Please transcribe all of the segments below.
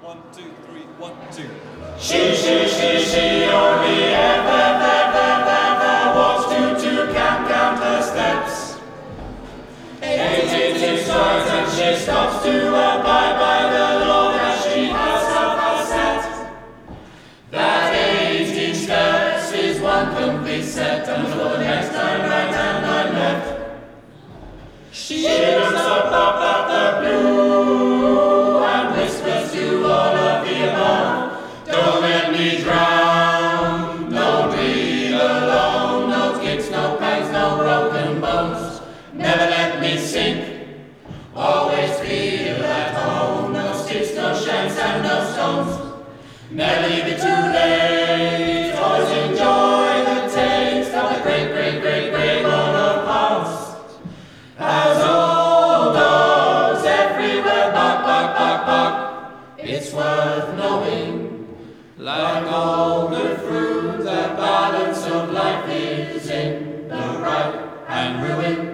1, 2, 3, 1, 2. She only ever walks to count her steps. 18 strides and she stops to abide by the law that she herself has set. That 18 steps is one complete set, and for the next time right and time left. She looks up at the blue and whispers to all of the above. Don't let me drown, don't be alone. No kicks, no pangs, no broken bones. Never let me sink, always feel at home. No sticks, no shanks, and no stones. Never leave it too late. Always enjoy the taste of the great world of past. As old dogs everywhere bark. It's worth knowing, like all the fruit, the balance of life is in the ripe and ruin.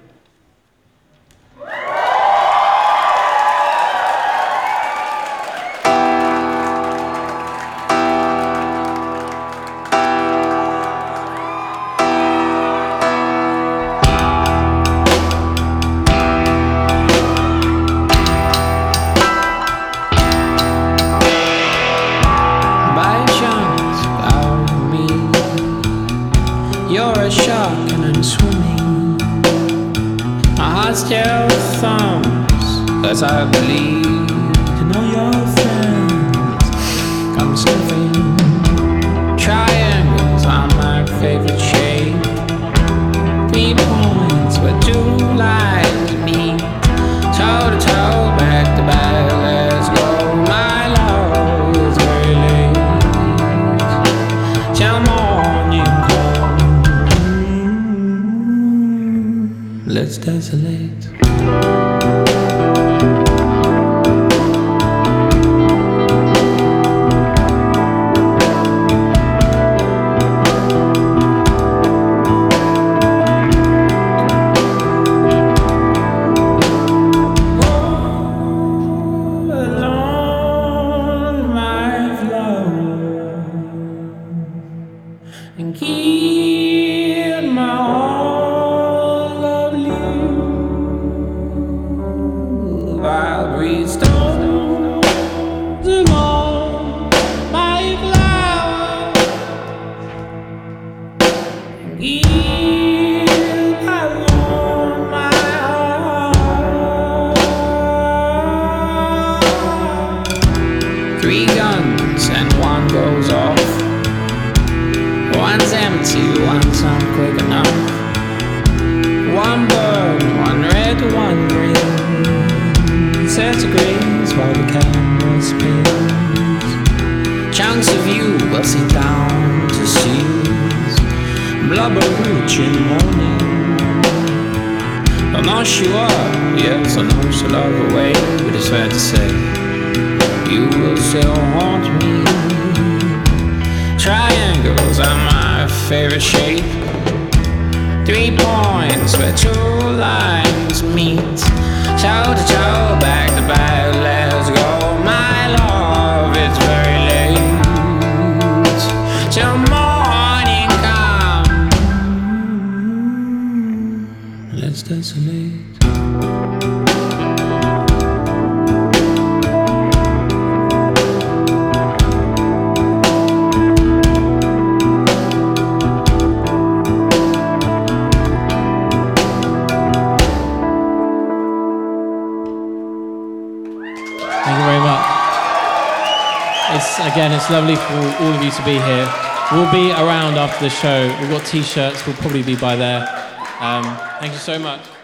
You're a shark and I'm swimming. My heart still thumps as I believe in all your friends come sniffing. Triangles are my favorite shape. 3 points where 2 lines meet. Toe to toe, back to back, let's go. My love is very late till morning comes. Let's desolate. And keep my all of you. I'll breathe stones along my flower and give alone my heart. 3 guns and 1 goes off. One's empty, one's not quick enough. 1 burn, 1 red, 1 green. Sets degrees while the camera spins. Chunks of you will sink down to seas. Blubber rich in the morning. I'm not sure, yes I know she'll love away, but it's fair to say you will still haunt me. Triangles are my favorite shape. 3 points where 2 lines meet. Toe to toe, back to back, let's go. My love, it's very late till morning comes. Let's desolate. Thank you very much. It's lovely for all of you to be here. We'll be around after the show. We've got t-shirts. We'll probably be by there. Thank you so much.